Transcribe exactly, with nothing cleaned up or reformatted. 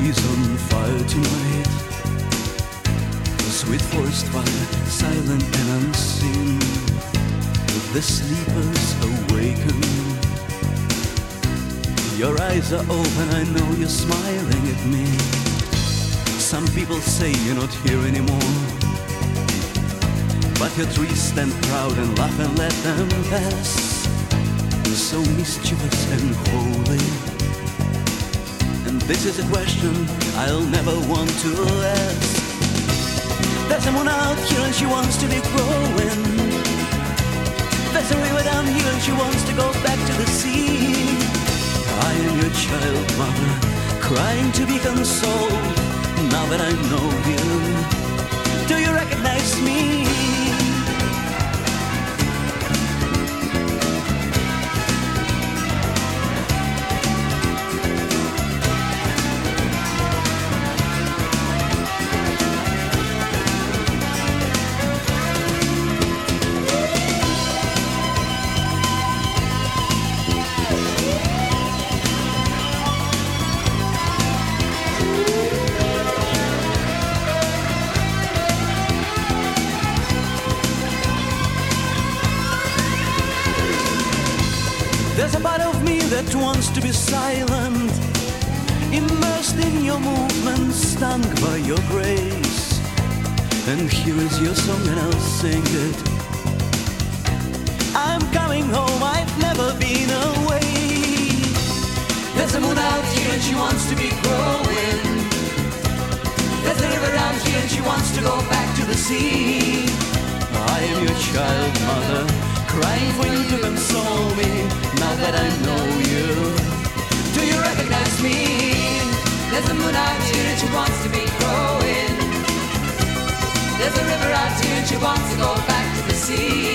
is on fire tonight. The sweet forest fire, silent and unseen. The sleepers awaken. Your eyes are open, I know you're smiling at me. Some people say you're not here anymore, but your trees stand proud and laugh and let them pass. So mischievous and holy. And this is a question I'll never want to ask. There's a moon out here and she wants to be growing. There's a river down here and she wants to go back to the sea. I am your child, mother, crying to be consoled. Now that I know you, do you recognize me? There's a part of me that wants to be silent, immersed in your movements, stung by your grace. And here is your song and I'll sing it. I'm coming home, I've never been away. There's a moon out here and she wants to be growing. There's a river out here and she wants to go back to the sea. I am your child, mother, crying for you to console me. Now that I know you, do you recognize me? There's a moon out here and she wants to be growing. There's a river out here and she wants to go back to the sea.